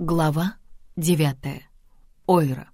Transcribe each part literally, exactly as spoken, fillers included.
Глава девятая. Ойра.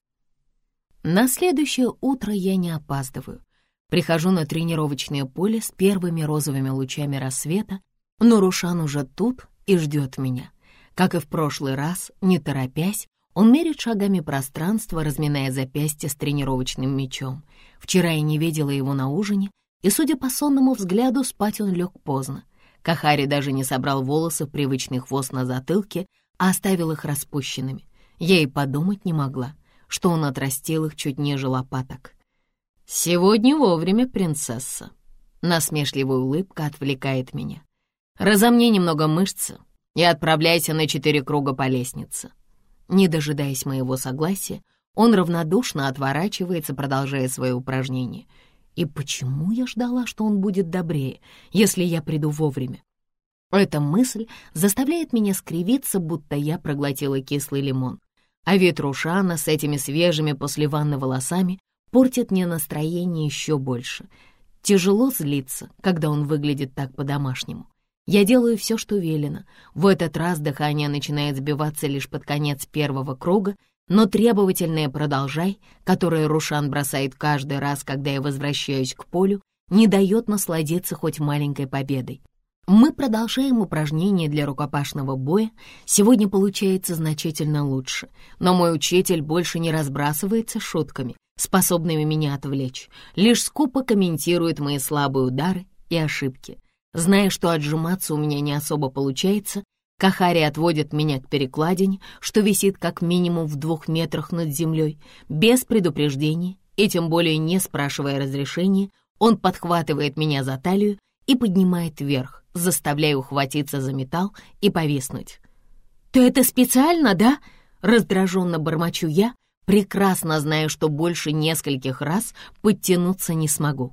На следующее утро я не опаздываю. Прихожу на тренировочное поле с первыми розовыми лучами рассвета, но Рушан уже тут и ждет меня. Как и в прошлый раз, не торопясь, он мерит шагами пространство, разминая запястье с тренировочным мячом. Вчера я не видела его на ужине, и, судя по сонному взгляду, спать он лег поздно. Кахари даже не собрал волосы в привычный хвост на затылке, а оставил их распущенными. Я и подумать не могла, что он отрастил их чуть ниже лопаток. «Сегодня вовремя, принцесса!» Насмешливая улыбка отвлекает меня. «Разомни немного мышцы и отправляйся на четыре круга по лестнице». Не дожидаясь моего согласия, он равнодушно отворачивается, продолжая свои упражнения. И почему я ждала, что он будет добрее, если я приду вовремя? Эта мысль заставляет меня скривиться, будто я проглотила кислый лимон. А вид Рушана с этими свежими после ванны волосами портит мне настроение еще больше. Тяжело злиться, когда он выглядит так по-домашнему. Я делаю все, что велено. В этот раз дыхание начинает сбиваться лишь под конец первого круга, но требовательное «продолжай», которое Рушан бросает каждый раз, когда я возвращаюсь к полю, не дает насладиться хоть маленькой победой. Мы продолжаем упражнения для рукопашного боя. Сегодня получается значительно лучше, но мой учитель больше не разбрасывается шутками, способными меня отвлечь, лишь скупо комментирует мои слабые удары и ошибки. Зная, что отжиматься у меня не особо получается, Кахари отводит меня к перекладине, что висит как минимум в двух метрах над землей, без предупреждения и тем более не спрашивая разрешения. Он подхватывает меня за талию и поднимает вверх, заставляя ухватиться за металл и повиснуть. «Ты это специально, да?» — раздраженно бормочу я, прекрасно зная, что больше нескольких раз подтянуться не смогу.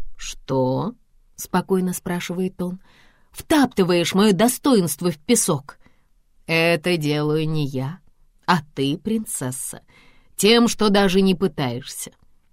«Что?» — спокойно спрашивает он. «Втаптываешь мое достоинство в песок». «Это делаю не я, а ты, принцесса, тем, что даже не пытаешься».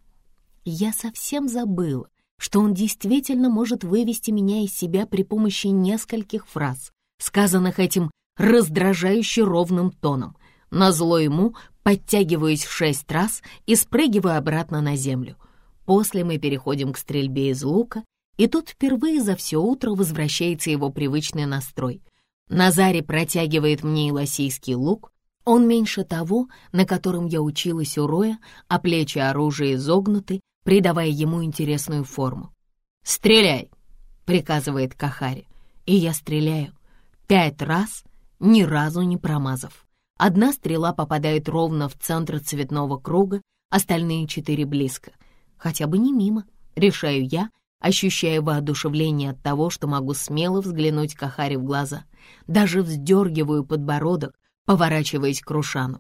Я совсем забыла, что он действительно может вывести меня из себя при помощи нескольких фраз, сказанных этим раздражающе ровным тоном. Назло ему подтягиваюсь в шесть раз и спрыгиваю обратно на землю. После мы переходим к стрельбе из лука, и тут впервые за все утро возвращается его привычный настрой. Назари протягивает мне эласийский лук. Он меньше того, на котором я училась у Роя, а плечи оружия изогнуты, придавая ему интересную форму. «Стреляй!» — приказывает Кахари. И я стреляю. Пять раз, ни разу не промазав. Одна стрела попадает ровно в центр цветного круга, остальные четыре близко. Хотя бы не мимо, решаю я, ощущая воодушевление от того, что могу смело взглянуть Кахари в глаза. Даже вздергиваю подбородок, поворачиваясь к Рушану.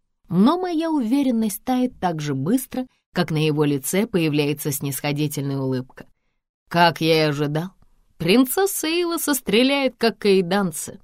Но моя уверенность тает так же быстро, как на его лице появляется снисходительная улыбка. Как я и ожидал, принцесса Илоса стреляет, как каиданцы.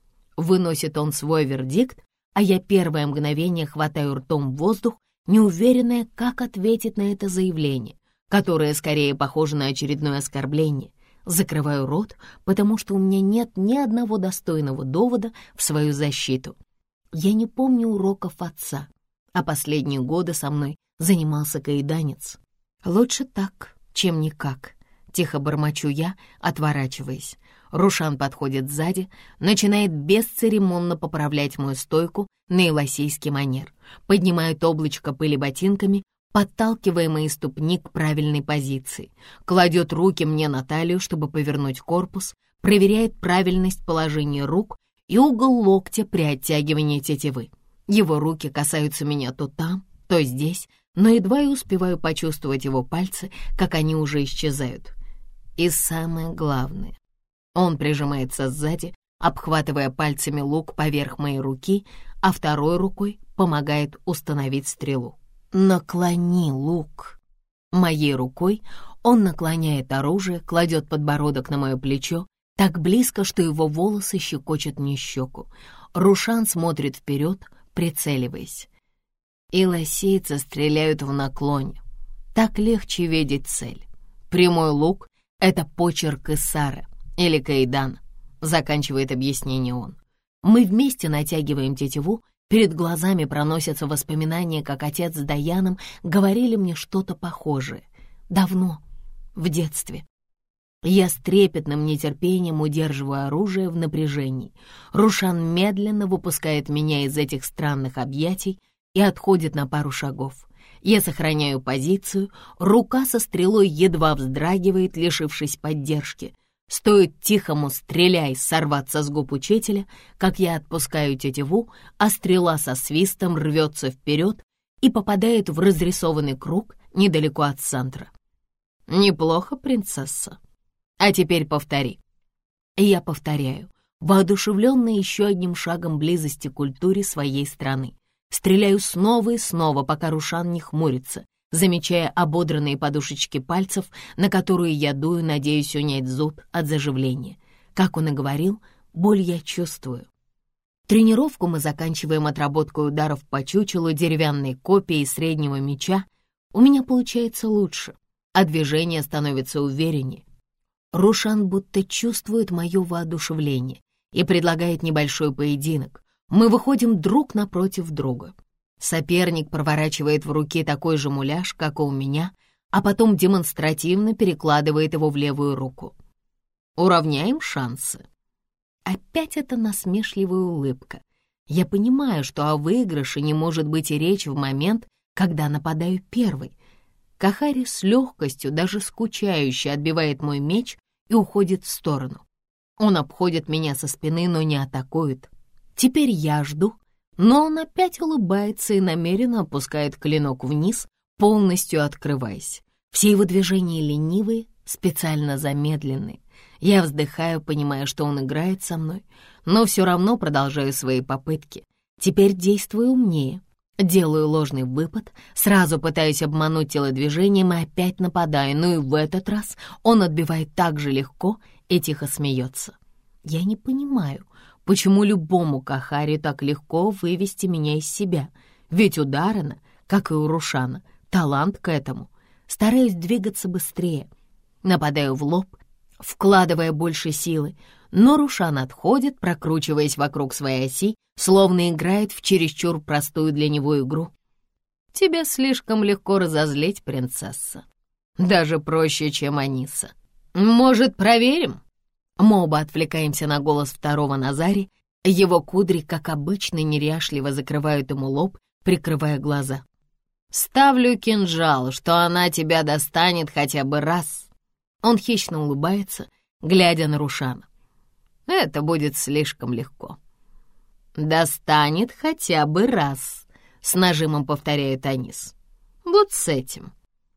Выносит он свой вердикт, а я первое мгновение хватаю ртом воздух, неуверенная, как ответить на это заявление, которое скорее похоже на очередное оскорбление. Закрываю рот, потому что у меня нет ни одного достойного довода в свою защиту. Я не помню уроков отца, а последние годы со мной занимался каиданец. Лучше так, чем никак. Тихо бормочу я, отворачиваясь. Рушан подходит сзади, начинает бесцеремонно поправлять мою стойку на эласийский манер, поднимает облачко пыли ботинками, подталкивая мои ступни к правильной позиции, кладет руки мне на талию, чтобы повернуть корпус, проверяет правильность положения рук и угол локтя при оттягивании тетивы. Его руки касаются меня то там, то здесь, но едва я успеваю почувствовать его пальцы, как они уже исчезают. И самое главное, он прижимается сзади, обхватывая пальцами лук поверх моей руки, а второй рукой помогает установить стрелу. «Наклони лук». Моей рукой он наклоняет оружие, кладет подбородок на мое плечо, так близко, что его волосы щекочут мне щеку. Рушан смотрит вперед, прицеливаясь. Илосийцы стреляют в наклоне. Так легче видеть цель. Прямой лук — это почерк Иссара или Каидана, заканчивает объяснение он. Мы вместе натягиваем тетиву Перед глазами проносятся воспоминания, как отец с Даяном говорили мне что-то похожее. Давно, в детстве. Я с трепетным нетерпением удерживаю оружие в напряжении. Рушан медленно выпускает меня из этих странных объятий и отходит на пару шагов. Я сохраняю позицию, рука со стрелой едва вздрагивает, лишившись поддержки. Стоит тихому «стреляй» сорваться с губ учителя, как я отпускаю тетиву, а стрела со свистом рвется вперед и попадает в разрисованный круг недалеко от центра. «Неплохо, принцесса. А теперь повтори». Я повторяю, воодушевленная еще одним шагом близости к культуре своей страны. Стреляю снова и снова, пока Рушан не хмурится, замечая ободранные подушечки пальцев, на которые я дую, надеясь унять зуд от заживления. Как он и говорил, боль я чувствую. Тренировку мы заканчиваем отработкой ударов по чучелу, деревянной копья и среднего меча. У меня получается лучше, а движение становится увереннее. Рушан будто чувствует мое воодушевление и предлагает небольшой поединок. Мы выходим друг напротив друга. Соперник проворачивает в руке такой же муляж, как и у меня, а потом демонстративно перекладывает его в левую руку. Уравняем шансы. Опять эта насмешливая улыбка. Я понимаю, что о выигрыше не может быть и речи в момент, когда нападаю первой. Кахари с легкостью, даже скучающе, отбивает мой меч и уходит в сторону. Он обходит меня со спины, но не атакует. Теперь я жду, но он опять улыбается и намеренно опускает клинок вниз, полностью открываясь. Все его движения ленивые, специально замедленные. Я вздыхаю, понимая, что он играет со мной, но все равно продолжаю свои попытки. Теперь действую умнее. Делаю ложный выпад, сразу пытаюсь обмануть телодвижением и опять нападаю, но и в этот раз он отбивает так же легко и тихо смеется. Я не понимаю, почему любому Кахари так легко вывести меня из себя, ведь у Даррена, как и у Рушана, талант к этому. Стараюсь двигаться быстрее, нападаю в лоб, вкладывая больше силы, но Рушан отходит, прокручиваясь вокруг своей оси, словно играет в чересчур простую для него игру. Тебя слишком легко разозлить, принцесса. Даже проще, чем Аниса. Может, проверим? Мы оба отвлекаемся на голос второго Назари. Его кудри, как обычно, неряшливо закрывают ему лоб, прикрывая глаза. «Ставлю кинжал, что она тебя достанет хотя бы раз». Он хищно улыбается, глядя на Рушана. «Это будет слишком легко». «Достанет хотя бы раз», — с нажимом повторяет Анис. «Вот с этим».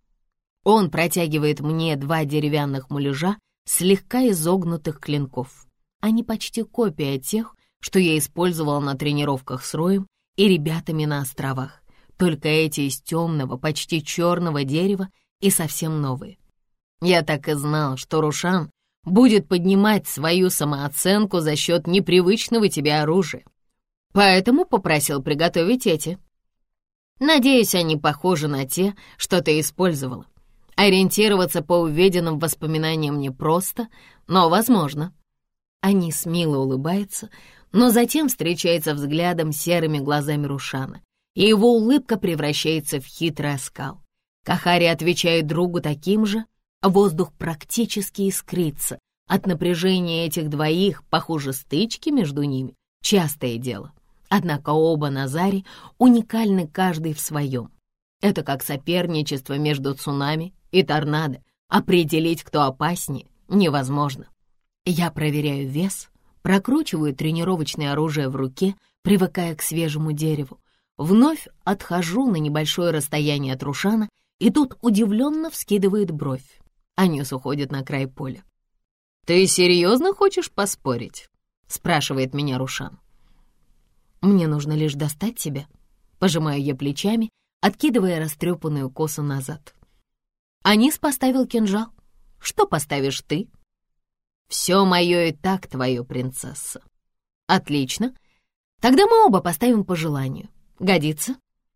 Он протягивает мне два деревянных муляжа, слегка изогнутых клинков. Они почти копия тех, что я использовала на тренировках с Роем и ребятами на островах. Только эти из темного, почти черного дерева и совсем новые. Я так и знал, что Рушан будет поднимать свою самооценку за счет непривычного тебе оружия. Поэтому попросил приготовить эти. Надеюсь, они похожи на те, что ты использовала. Ориентироваться по увиденным воспоминаниям непросто, но возможно. Анис мило улыбается, но затем встречается взглядом серыми глазами Рушана, и его улыбка превращается в хитрый оскал. Кахари отвечает другу таким же, а воздух практически искрится. От напряжения этих двоих, похоже, стычки между ними — частое дело. Однако оба Назари уникальны каждый в своем. Это как соперничество между цунами и торнадо. Определить, кто опаснее, невозможно. Я проверяю вес, прокручиваю тренировочное оружие в руке, привыкая к свежему дереву. Вновь отхожу на небольшое расстояние от Рушана, и тут удивленно вскидывает бровь. Анис уходит на край поля. «Ты серьезно хочешь поспорить?» — спрашивает меня Рушан. «Мне нужно лишь достать тебя», — пожимаю я плечами, откидывая растрепанную косу назад. Анис поставил кинжал. Что поставишь ты? Все мое и так твое, принцесса. Отлично. Тогда мы оба поставим по желанию. Годится?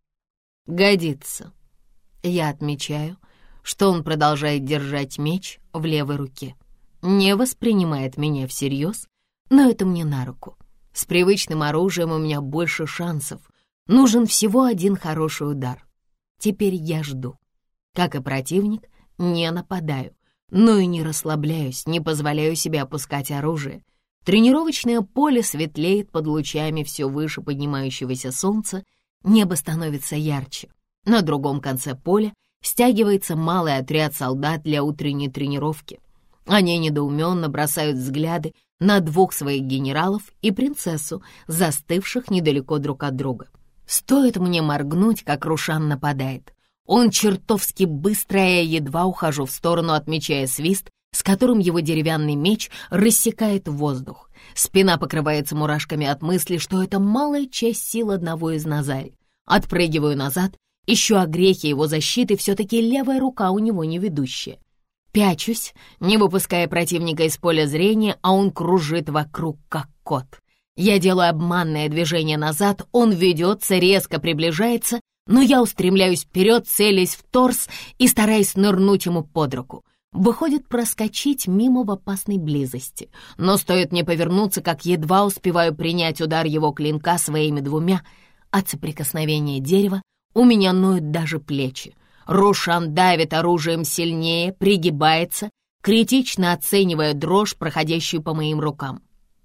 Годится. Я отмечаю, что он продолжает держать меч в левой руке. Не воспринимает меня всерьез, но это мне на руку. С привычным оружием у меня больше шансов. Нужен всего один хороший удар. Теперь я жду. Как и противник, не нападаю, но и не расслабляюсь, не позволяю себе опускать оружие. Тренировочное поле светлеет под лучами все выше поднимающегося солнца, небо становится ярче. На другом конце поля стягивается малый отряд солдат для утренней тренировки. Они недоуменно бросают взгляды на двух своих генералов и принцессу, застывших недалеко друг от друга. Стоит мне моргнуть, как Рушан нападает. Он чертовски быстро, а я едва ухожу в сторону, отмечая свист, с которым его деревянный меч рассекает воздух. Спина покрывается мурашками от мысли, что это малая часть сил одного из Назари. Отпрыгиваю назад, ищу огрехи его защиты, все-таки левая рука у него не ведущая. Пячусь, не выпуская противника из поля зрения, а он кружит вокруг, как кот. Я делаю обманное движение назад, он ведется, резко приближается, но я устремляюсь вперед, целясь в торс и стараясь нырнуть ему под руку. Выходит проскочить мимо в опасной близости, но стоит мне повернуться, как едва успеваю принять удар его клинка своими двумя. От соприкосновения дерева у меня ноют даже плечи. Рушан давит оружием сильнее, пригибается, критично оценивая дрожь, проходящую по моим рукам.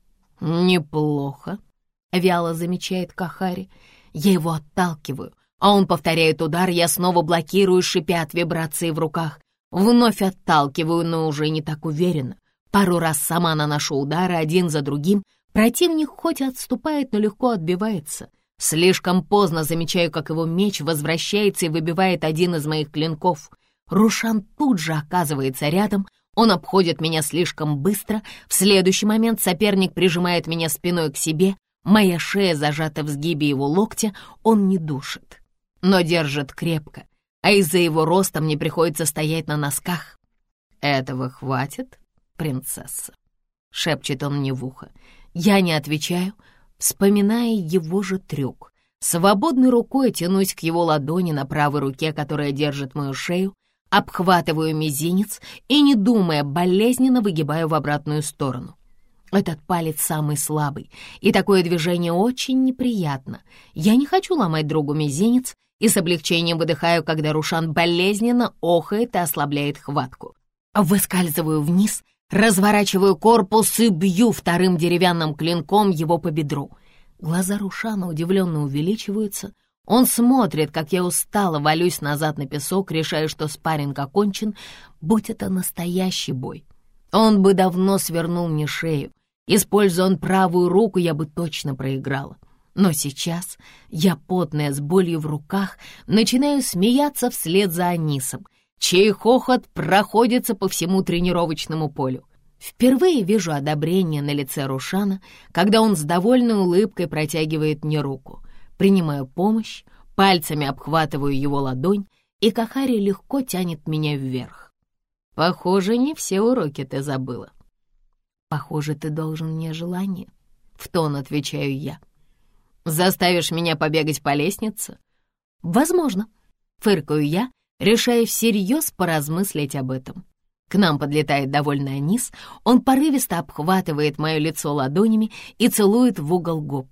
«Неплохо», — вяло замечает Кахари. Я его отталкиваю, а он повторяет удар, я снова блокирую, шипя от вибрации в руках. Вновь отталкиваю, но уже не так уверенно. Пару раз сама наношу удары один за другим. Противник хоть и отступает, но легко отбивается. Слишком поздно замечаю, как его меч возвращается и выбивает один из моих клинков. Рушан тут же оказывается рядом. Он обходит меня слишком быстро. В следующий момент соперник прижимает меня спиной к себе. Моя шея зажата в сгибе его локтя. Он не душит, но держит крепко, а из-за его роста мне приходится стоять на носках. «Этого хватит, принцесса?» — шепчет он мне в ухо. Я не отвечаю, вспоминая его же трюк. Свободной рукой тянусь к его ладони на правой руке, которая держит мою шею, обхватываю мизинец и, не думая, болезненно выгибаю в обратную сторону. Этот палец самый слабый, и такое движение очень неприятно. Я не хочу ломать другу мизинец и с облегчением выдыхаю, когда Рушан болезненно охает и ослабляет хватку. Выскальзываю вниз, разворачиваю корпус и бью вторым деревянным клинком его по бедру. Глаза Рушана удивленно увеличиваются. Он смотрит, как я устало валюсь назад на песок, решая, что спарринг окончен. Будь это настоящий бой, он бы давно свернул мне шею. Используя он правую руку, я бы точно проиграла. Но сейчас я, потная, с болью в руках, начинаю смеяться вслед за Анисом, чей хохот проходится по всему тренировочному полю. Впервые вижу одобрение на лице Рушана, когда он с довольной улыбкой протягивает мне руку. Принимаю помощь, пальцами обхватываю его ладонь, и Кахари легко тянет меня вверх. «Похоже, не все уроки ты забыла». «Похоже, ты должен мне желание», — в тон отвечаю я. «Заставишь меня побегать по лестнице?» «Возможно», — фыркаю я, решая всерьез поразмыслить об этом. К нам подлетает довольный Анис, он порывисто обхватывает мое лицо ладонями и целует в угол губ.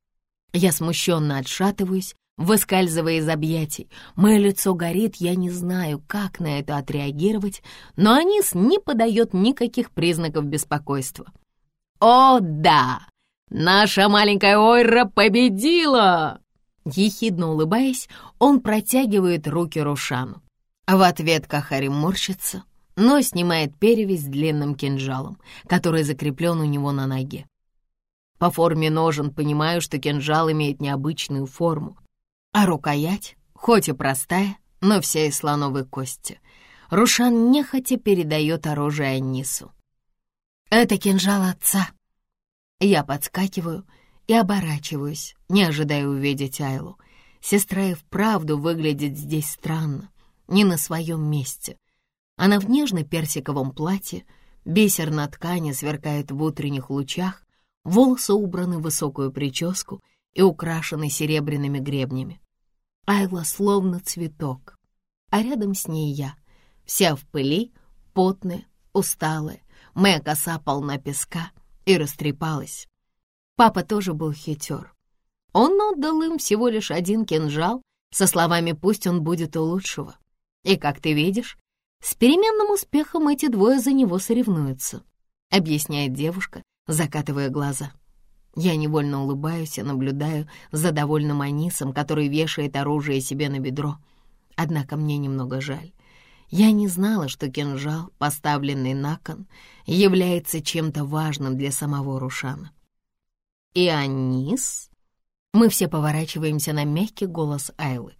Я смущенно отшатываюсь, выскальзывая из объятий. Мое лицо горит, я не знаю, как на это отреагировать, но Анис не подает никаких признаков беспокойства. «О, да! Наша маленькая Ойра победила!» Ехидно улыбаясь, он протягивает руки Рушану. В ответ Кахари морщится, но снимает перевязь с длинным кинжалом, который закреплен у него на ноге. По форме ножен понимаю, что кинжал имеет необычную форму, а рукоять, хоть и простая, но вся из слоновой кости. Рушан нехотя передает оружие Анису. «Это кинжал отца». Я подскакиваю и оборачиваюсь, не ожидая увидеть Айлу. Сестра и вправду выглядит здесь странно, не на своем месте. Она в нежно-персиковом платье, бисер на ткани сверкает в утренних лучах, волосы убраны в высокую прическу и украшены серебряными гребнями. Айла словно цветок, а рядом с ней я, вся в пыли, потная, усталая. Моя коса полна песка и растрепалась. Папа тоже был хитер. Он отдал им всего лишь один кинжал со словами «пусть он будет у лучшего». И, как ты видишь, с переменным успехом эти двое за него соревнуются, объясняет девушка, закатывая глаза. Я невольно улыбаюсь и наблюдаю за довольным Анисом, который вешает оружие себе на бедро. Однако мне немного жаль. Я не знала, что кинжал, поставленный на кон, является чем-то важным для самого Рушана. И Анис? Мы все поворачиваемся на мягкий голос Айлы.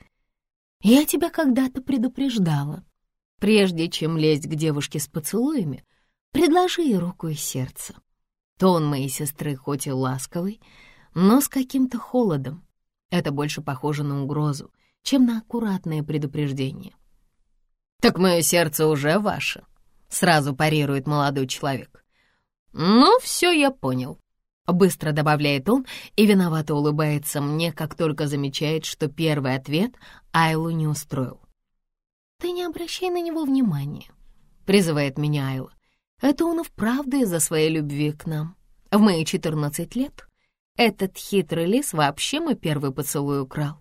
Я тебя когда-то предупреждала. Прежде чем лезть к девушке с поцелуями, предложи ей руку и сердце. Тон моей сестры хоть и ласковый, но с каким-то холодом. Это больше похоже на угрозу, чем на аккуратное предупреждение. «Так мое сердце уже ваше», — сразу парирует молодой человек. «Ну, все я понял», — быстро добавляет он и виновато улыбается мне, как только замечает, что первый ответ Айлу не устроил. «Ты не обращай на него внимания», — призывает меня Айла. «Это он и вправду из-за своей любви к нам. В мои четырнадцать лет этот хитрый лис вообще мой первый поцелуй украл».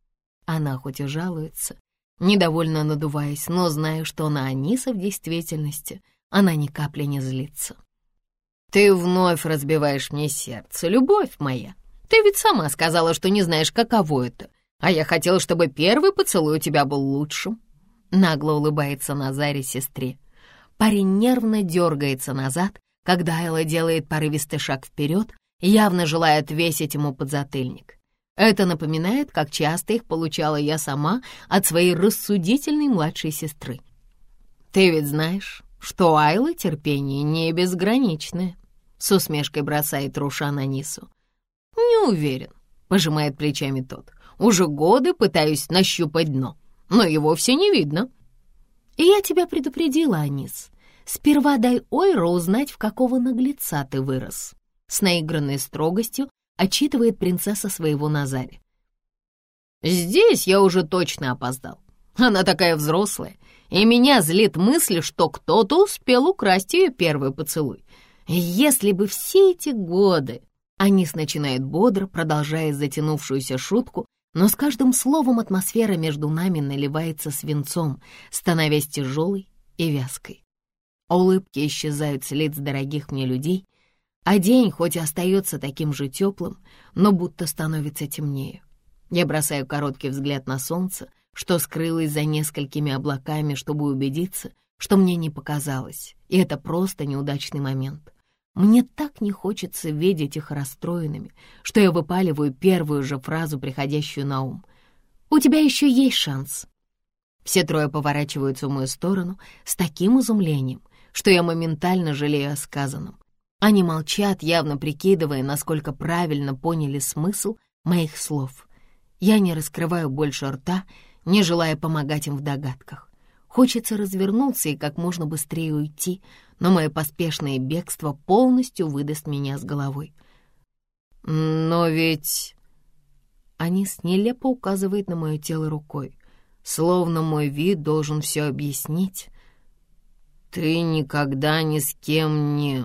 Она хоть и жалуется, недовольно надуваясь, но знаю, что на Аниса в действительности она ни капли не злится. «Ты вновь разбиваешь мне сердце, любовь моя. Ты ведь сама сказала, что не знаешь, каково это, а я хотела, чтобы первый поцелуй у тебя был лучшим». Нагло улыбается Назаре сестре. Парень нервно дергается назад, когда Айла делает порывистый шаг вперед, явно желая отвесить ему подзатыльник. Это напоминает, как часто их получала я сама от своей рассудительной младшей сестры. «Ты ведь знаешь, что у Айлы терпение не безграничное», — с усмешкой бросает Рушан Анису. «Не уверен», — пожимает плечами тот. «Уже годы пытаюсь нащупать дно, но его все не видно». «И я тебя предупредила, Анис. Сперва дай Ойру узнать, в какого наглеца ты вырос», — с наигранной строгостью отчитывает принцесса своего Назаре. «Здесь я уже точно опоздал. Она такая взрослая, и меня злит мысль, что кто-то успел украсть ее первый поцелуй. Если бы все эти годы...» Анис начинает бодро, продолжая затянувшуюся шутку, но с каждым словом атмосфера между нами наливается свинцом, становясь тяжелой и вязкой. Улыбки исчезают с лиц дорогих мне людей, а день хоть и остается таким же теплым, но будто становится темнее. Я бросаю короткий взгляд на солнце, что скрылось за несколькими облаками, чтобы убедиться, что мне не показалось, и это просто неудачный момент. Мне так не хочется видеть их расстроенными, что я выпаливаю первую же фразу, приходящую на ум. «У тебя еще есть шанс». Все трое поворачиваются в мою сторону с таким изумлением, что я моментально жалею о сказанном. Они молчат, явно прикидывая, насколько правильно поняли смысл моих слов. Я не раскрываю больше рта, не желая помогать им в догадках. Хочется развернуться и как можно быстрее уйти, но мое поспешное бегство полностью выдаст меня с головой. «Но ведь...» Анис нелепо указывает на мое тело рукой, словно мой вид должен все объяснить. «Ты никогда ни с кем не...»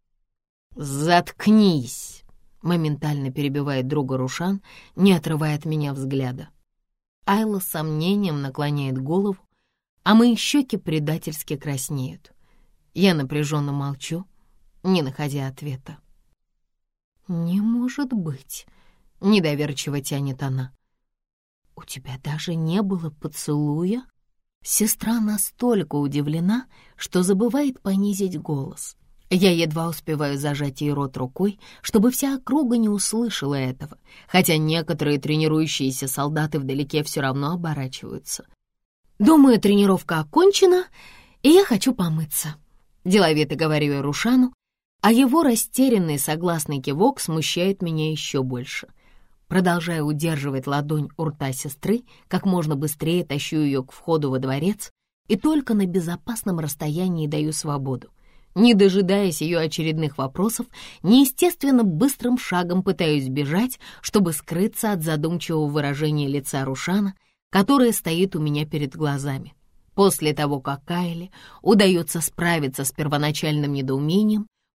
«Заткнись!» — моментально перебивает друга Рушан, не отрывая от меня взгляда. Айла с сомнением наклоняет голову, а мои щеки предательски краснеют. Я напряженно молчу, не находя ответа. «Не может быть!» — недоверчиво тянет она. «У тебя даже не было поцелуя?» Сестра настолько удивлена, что забывает понизить голос. Я едва успеваю зажать ей рот рукой, чтобы вся округа не услышала этого, хотя некоторые тренирующиеся солдаты вдалеке все равно оборачиваются. «Думаю, тренировка окончена, и я хочу помыться», — деловито говорю я Рушану, а его растерянный согласный кивок смущает меня еще больше. Продолжая удерживать ладонь у рта сестры, как можно быстрее тащу ее к входу во дворец и только на безопасном расстоянии даю свободу. Не дожидаясь ее очередных вопросов, неестественно быстрым шагом пытаюсь бежать, чтобы скрыться от задумчивого выражения лица Рушана, которое стоит у меня перед глазами. После того, как Айле удается справиться с первоначальным недоумением,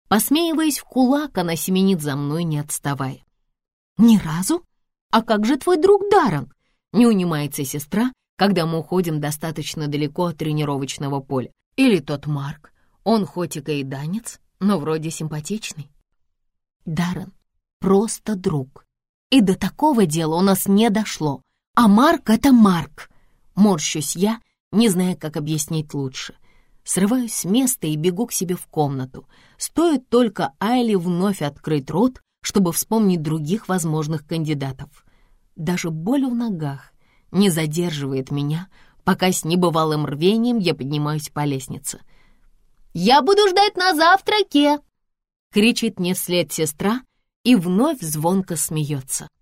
Посмеиваясь в кулак, она семенит за мной, не отставая. «Ни разу? А как же твой друг Даррен?» Не унимается сестра, когда мы уходим достаточно далеко от тренировочного поля. Или тот Марк. Он хоть и каиданец, но вроде симпатичный. Даррен просто друг. И до такого дела у нас не дошло. А Марк — это Марк. Морщусь я, не зная, как объяснить лучше. Срываюсь с места и бегу к себе в комнату. Стоит только Айли вновь открыть рот, чтобы вспомнить других возможных кандидатов. Даже боль в ногах не задерживает меня, пока с небывалым рвением я поднимаюсь по лестнице. «Я буду ждать на завтраке!» — кричит мне вслед сестра и вновь звонко смеется.